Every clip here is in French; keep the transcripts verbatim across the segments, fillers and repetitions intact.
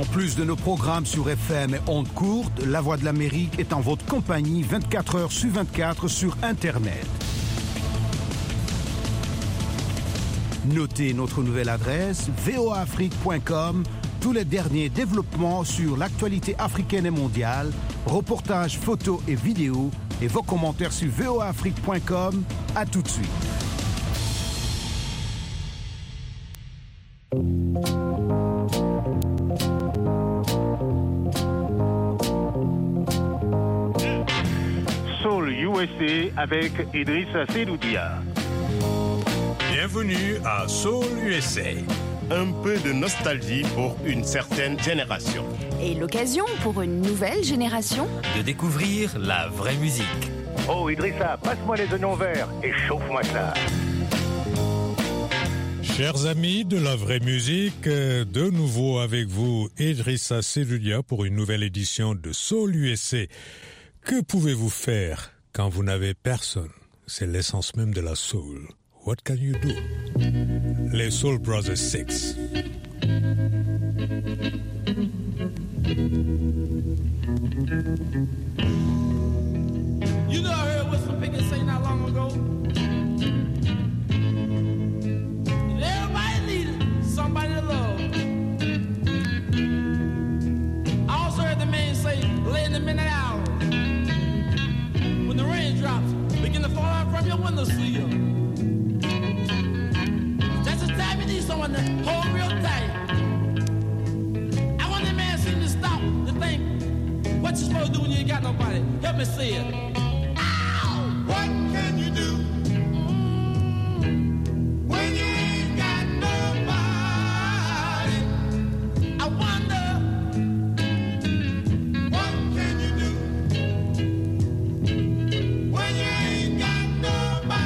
En plus de nos programmes sur F M et ondes courtes, La Voix de l'Amérique est en votre compagnie vingt-quatre heures sur vingt-quatre sur Internet. Notez notre nouvelle adresse v o a afrique point com. Tous les derniers développements sur l'actualité africaine et mondiale, reportages, photos et vidéos, et vos commentaires sur v o a afrique point com. À tout de suite. Soul U S A avec Idrissa Seloudia. Bienvenue à Soul U S A. Un peu de nostalgie pour une certaine génération. Et l'occasion pour une nouvelle génération de découvrir la vraie musique. Oh Idrissa, passe-moi les oignons verts et chauffe-moi ça. Chers amis de la vraie musique, de nouveau avec vous Idrissa Seloudia pour une nouvelle édition de Soul U S A. Que pouvez-vous faire quand vous n'avez personne? C'est l'essence même de la soul. What can you do? Les Soul Brothers Six. You know, I heard what some Pickett say not long ago. That everybody needed somebody to love. I also heard the man say, late in the midnight hour, when the raindrops begin to fall out from your windowsill. Time you need someone to hold real tight. I want that man seem to stop to think what you supposed to do when you ain't got nobody. Help me say it. Ow! What can you do mm-hmm. when you ain't got nobody? I wonder what can you do when you ain't got nobody?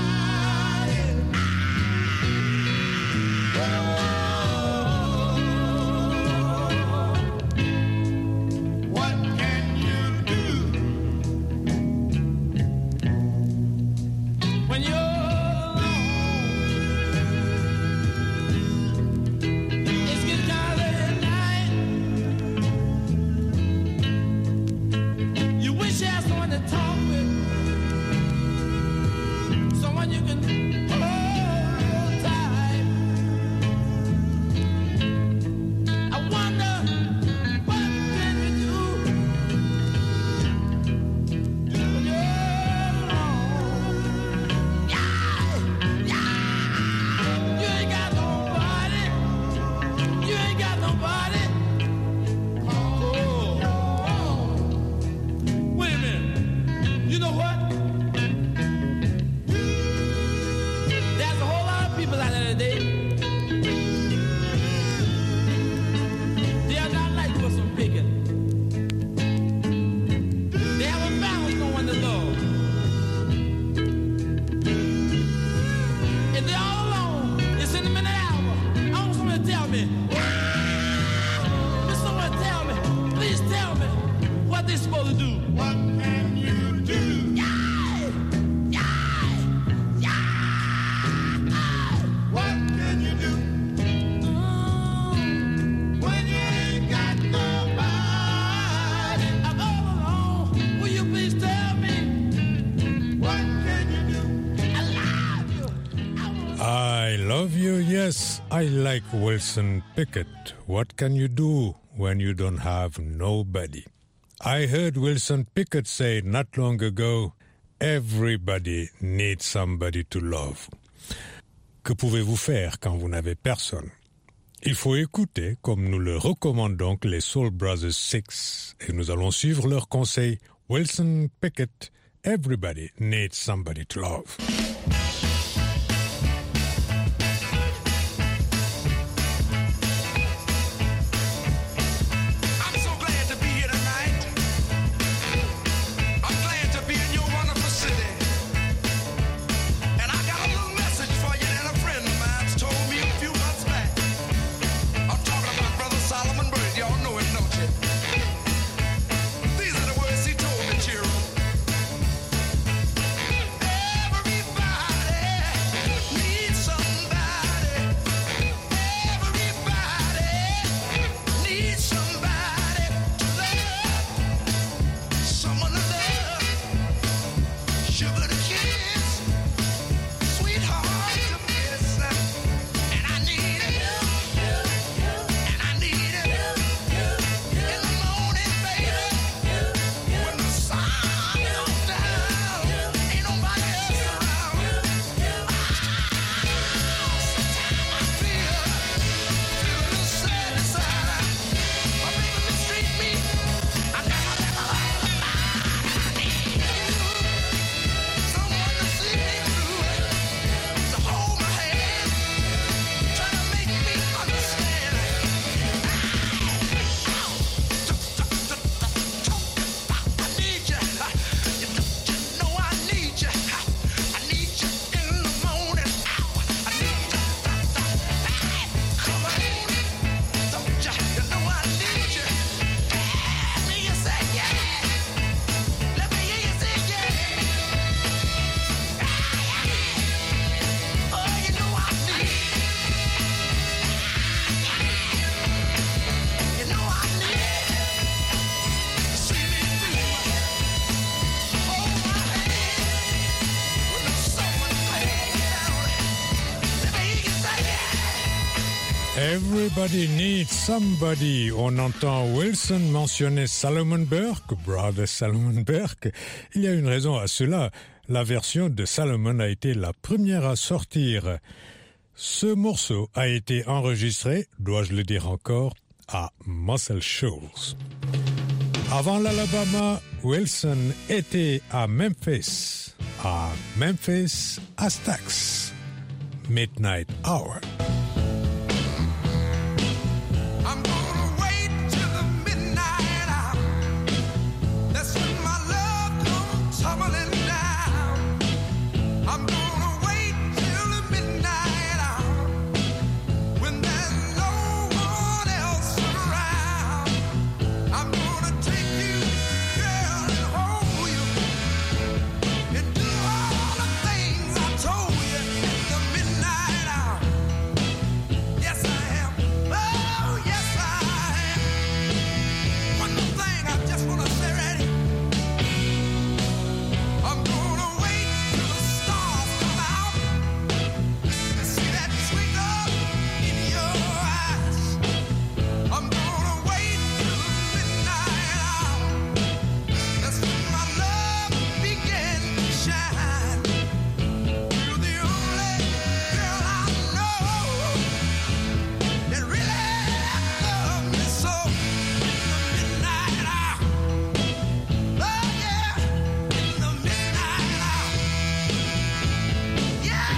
I like Wilson Pickett. What can you do when you don't have nobody? I heard Wilson Pickett say not long ago, everybody needs somebody to love. Que pouvez-vous faire quand vous n'avez personne? Il faut écouter, comme nous le recommandons, les Soul Brothers Six, et nous allons suivre leurs conseils. Wilson Pickett, everybody needs somebody to love. Everybody Everybody needs somebody. On entend Wilson mentionner Salomon Burke, Brother Salomon Burke. Il y a une raison à cela. La version de Salomon a été la première à sortir. Ce morceau a été enregistré, dois-je le dire encore, à Muscle Shoals. Avant l'Alabama, Wilson était à Memphis, à Memphis, à Stax, Midnight Hour. I'm gonna wait till the midnight hour. That's when my love comes tumbling down. I'm gonna wait till the midnight hour when there's no one else around. I'm gonna take you, girl, and hold you and do all the things I told you in the midnight hour. Yes, I am. Oh, yes, I am. One more thing I just want to say right here. I'm gonna wait till the stars come out and see that twinkle in your eyes. I'm gonna wait till the midnight hour. That's when my love begins to shine. You're the only girl I know that really love me so in the midnight hour. Oh yeah, in the midnight hour. Yeah.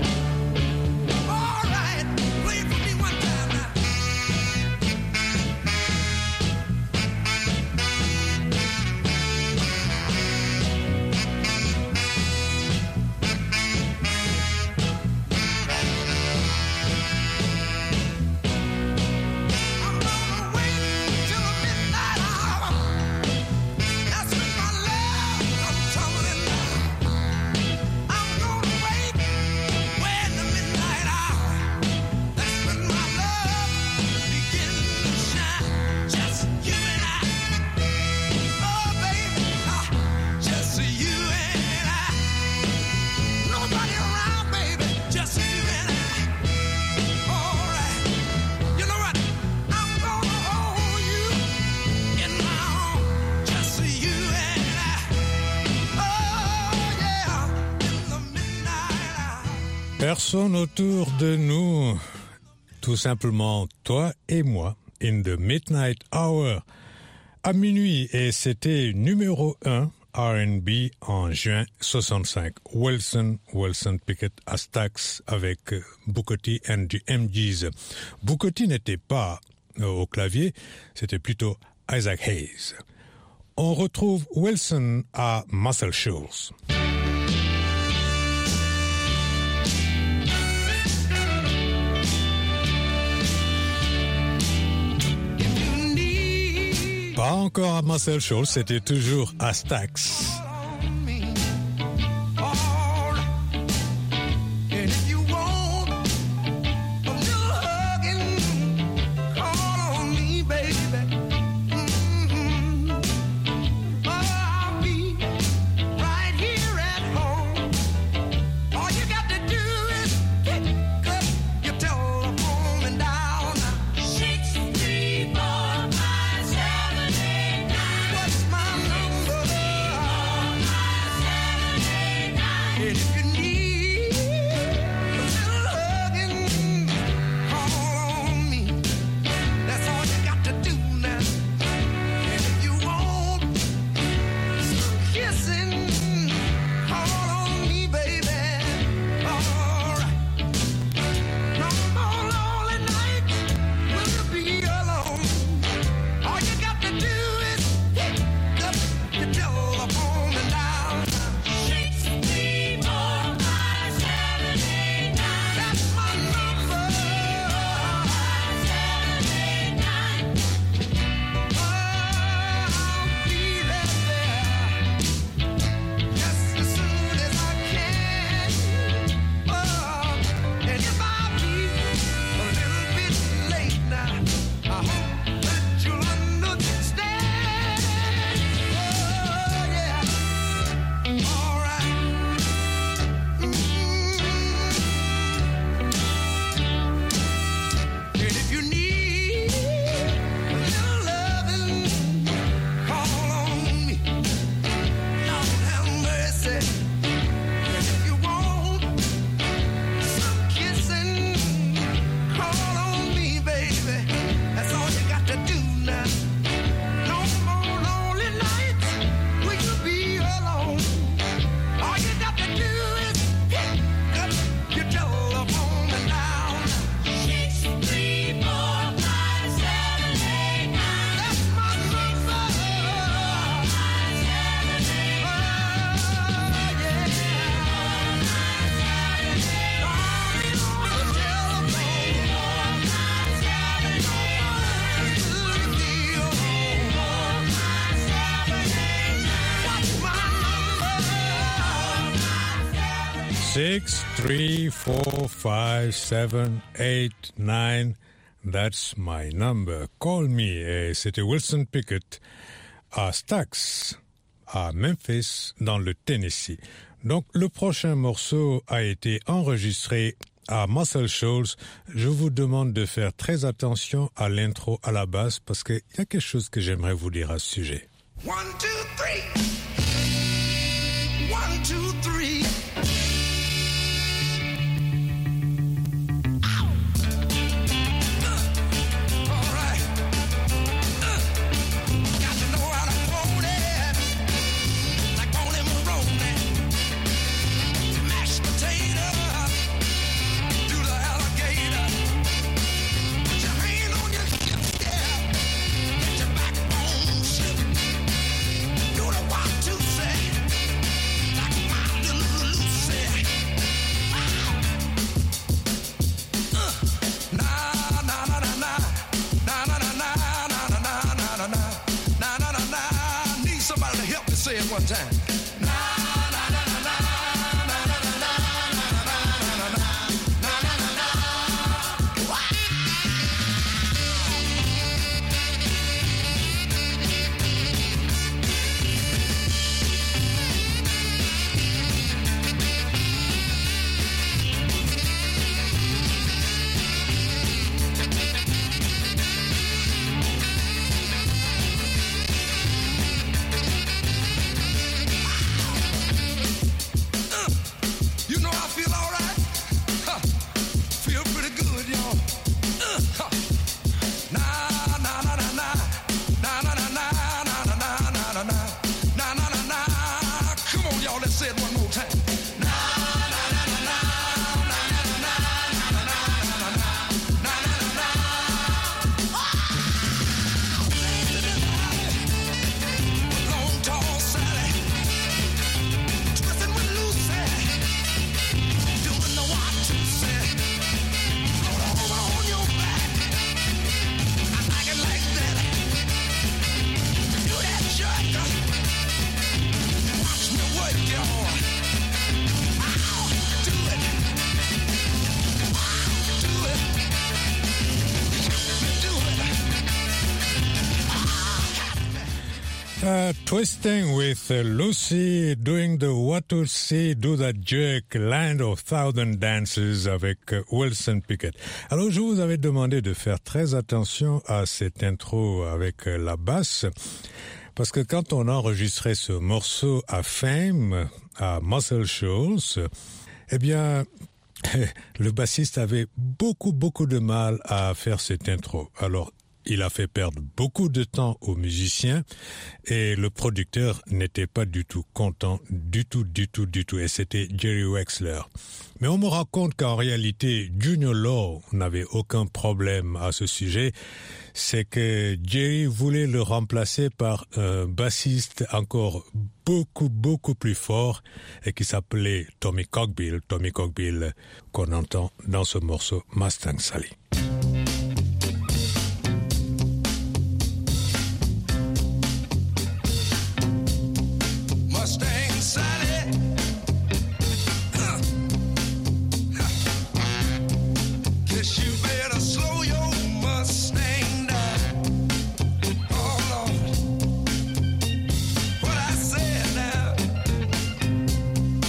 All right, play it for me one time now. I'm gonna wait till the midnight hour. That's when my love comes tumbling down. I'm gonna wait when the midnight hour. That's when my love begins to shine. Just you and I. Oh baby, ah, just you and I. Nobody around, baby. Just you and I. All right. You know what? I'm gonna hold you in my arms. Just you and I. Oh yeah, in the midnight hour. Personne autour de nous, tout simplement toi et moi, in the Midnight Hour, à minuit, et c'était numéro un R and B en juin soixante-cinq. Wilson, Wilson Pickett à Stax avec euh, Booker T and the M Gs. Booker T n'était pas euh, au clavier, c'était plutôt Isaac Hayes. On retrouve Wilson à Muscle Shoals. You need Pas encore à Muscle Shoals, c'était toujours à Stax. on me. All right. And if you want a little hugging, call on me, baby. Mm-hmm. I'll be right here at home. All you got to do is pick up your telephone and dial now. Six three four five seven eight nine. What's my number? six three four five seven eight nine. That's my number. Call me. Et c'était Wilson Pickett à Stax, à Memphis, dans le Tennessee. Donc, le prochain morceau a été enregistré à Muscle Shoals. Je vous demande de faire très attention à l'intro, à la basse, parce qu'il y a quelque chose que j'aimerais vous dire à ce sujet. One, two, three. One, two, three. One time. Uh, twisting with uh, Lucy, doing the What to See, Do That Jerk, Land of Thousand Dances avec uh, Wilson Pickett. Alors, je vous avais demandé de faire très attention à cette intro avec uh, la basse, parce que quand on enregistrait ce morceau à Fame, à Muscle Shoals, eh bien, le bassiste avait beaucoup, beaucoup de mal à faire cette intro. Alors, il a fait perdre beaucoup de temps aux musiciens et le producteur n'était pas du tout content, du tout, du tout, du tout. Et c'était Jerry Wexler. Mais on me raconte qu'en réalité, Junior Law n'avait aucun problème à ce sujet. C'est que Jerry voulait le remplacer par un bassiste encore beaucoup, beaucoup plus fort et qui s'appelait Tommy Cogbill. Tommy Cogbill qu'on entend dans ce morceau Mustang Sally.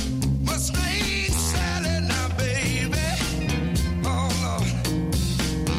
Mustang Sally, now baby, oh Lord.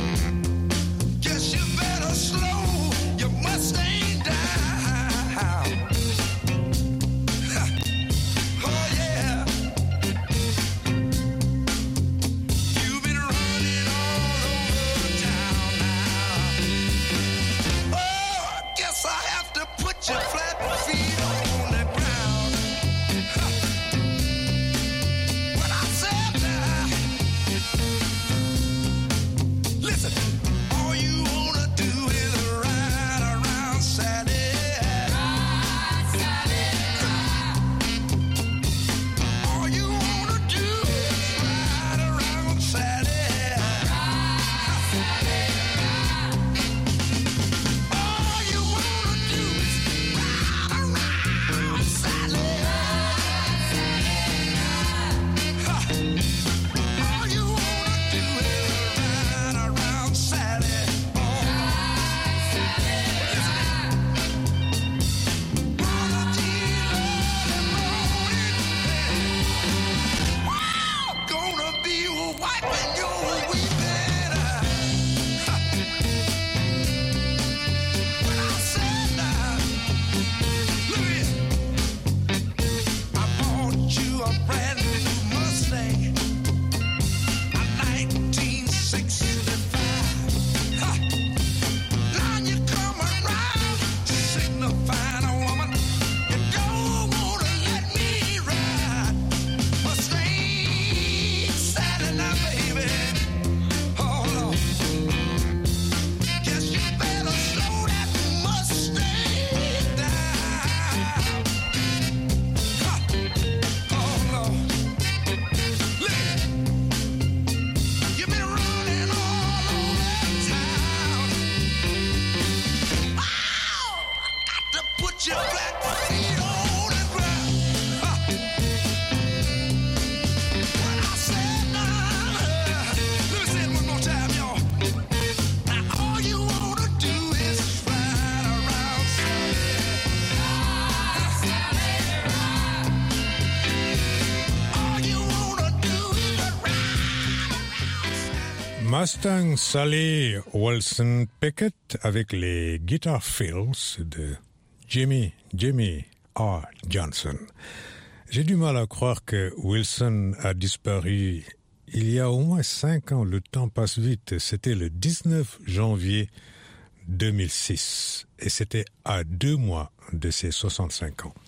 Mustang Sally Wilson Pickett avec les Guitar Fills de Jimmy, Jimmy R. Johnson. J'ai du mal à croire que Wilson a disparu il y a au moins cinq ans. Le temps passe vite. C'était le dix-neuf janvier deux mille six et c'était à deux mois de ses soixante-cinq ans.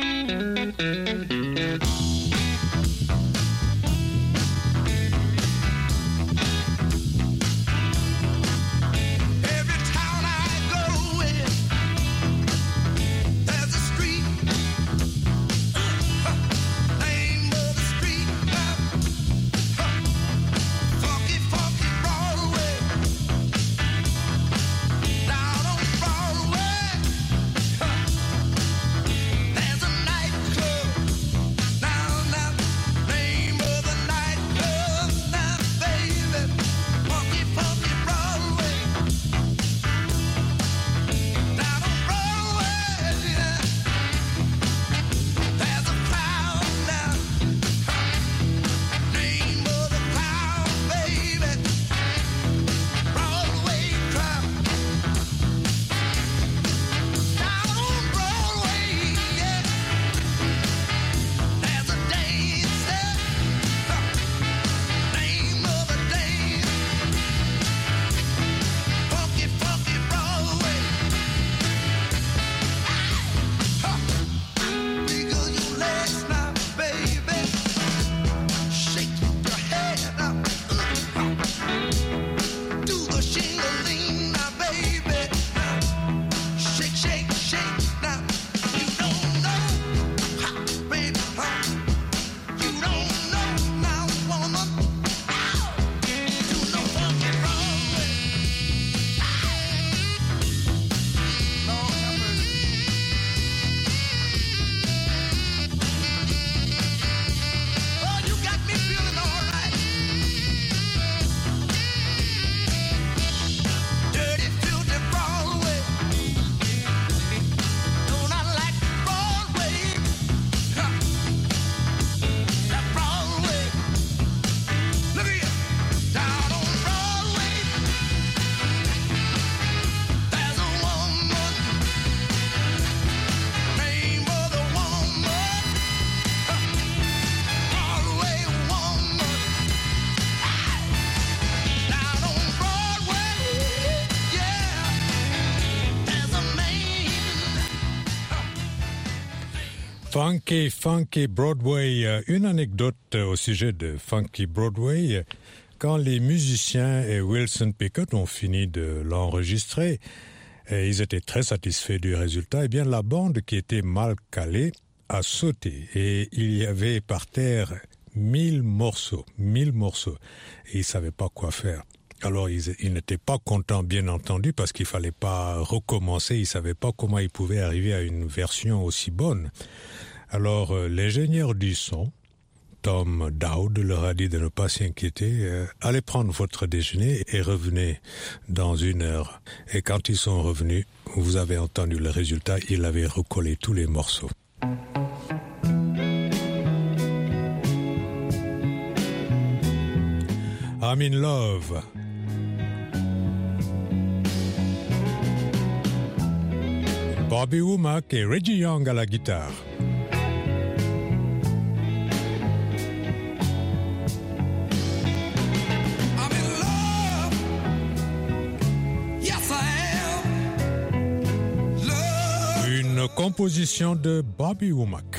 Funky, Funky Broadway. Une anecdote au sujet de Funky Broadway. Quand les musiciens et Wilson Pickett ont fini de l'enregistrer, et ils étaient très satisfaits du résultat, eh bien la bande qui était mal calée a sauté. Et il y avait par terre mille morceaux, mille morceaux. Et ils ne savaient pas quoi faire. Alors, ils, ils n'étaient pas contents, bien entendu, parce qu'il ne fallait pas recommencer. Ils ne savaient pas comment ils pouvaient arriver à une version aussi bonne. Alors, euh, l'ingénieur du son, Tom Dowd, leur a dit de ne pas s'inquiéter. Euh, allez prendre votre déjeuner et revenez dans une heure. Et quand ils sont revenus, vous avez entendu le résultat. Il avait recollé tous les morceaux. I'm in love. Bobby Womack et Reggie Young à la guitare. Une composition de Bobby Womack.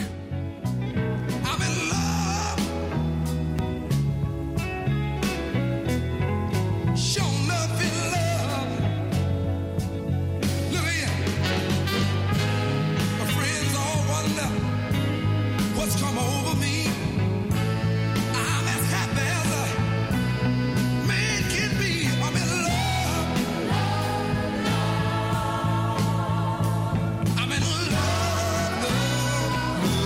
I'm in love, love.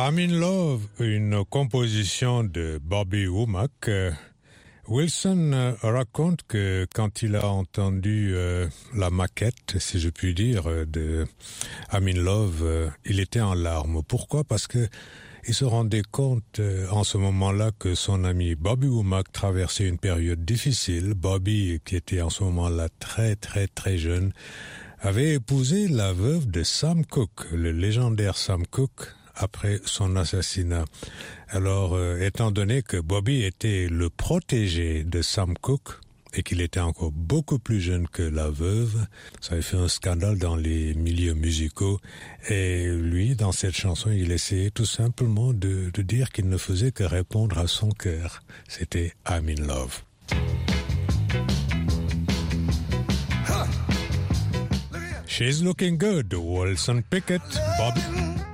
I'm in Love, une composition de Bobby Womack. Euh, Wilson euh, raconte que quand il a entendu euh, la maquette, si je puis dire, de I'm in Love, euh, il était en larmes. Pourquoi? Parce que il se rendait compte euh, en ce moment-là que son ami Bobby Womack traversait une période difficile. Bobby, qui était en ce moment-là très très très jeune, avait épousé la veuve de Sam Cooke, le légendaire Sam Cooke, après son assassinat. Alors, euh, étant donné que Bobby était le protégé de Sam Cooke et qu'il était encore beaucoup plus jeune que la veuve, ça avait fait un scandale dans les milieux musicaux. Et lui, dans cette chanson, il essayait tout simplement de, de dire qu'il ne faisait que répondre à son cœur. C'était I'm in Love. She's Looking Good, Wilson Pickett, Bobby...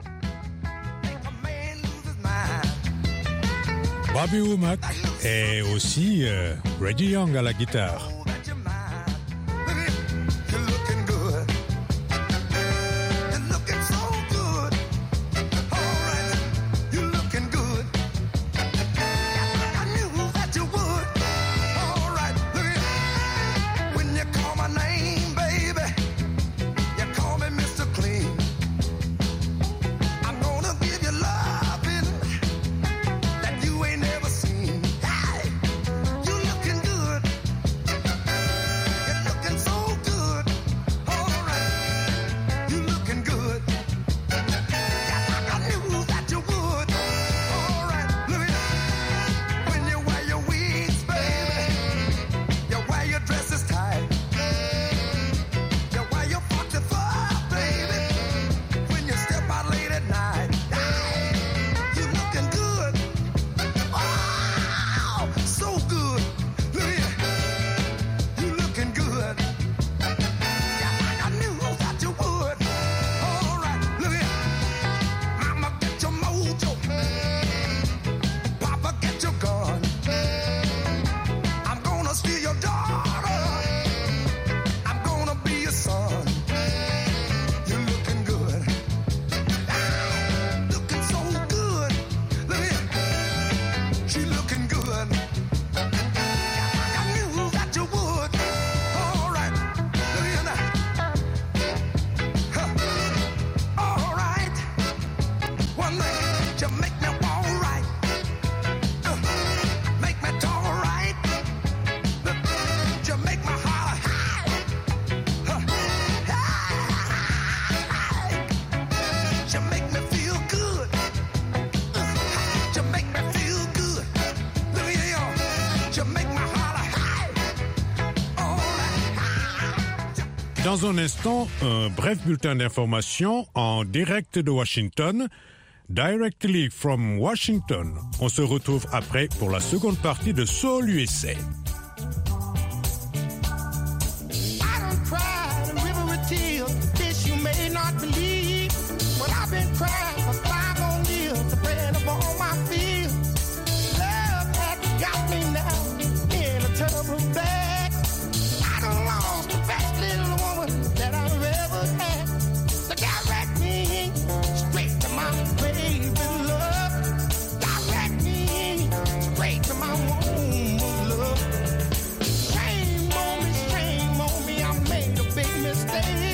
Bobby Womack et aussi euh, Reggie Young à la guitare. Dans un instant, un bref bulletin d'information en direct de Washington. Directly from Washington. On se retrouve après pour la seconde partie de Soul U S A. Shame on me, shame on me, I made a big mistake.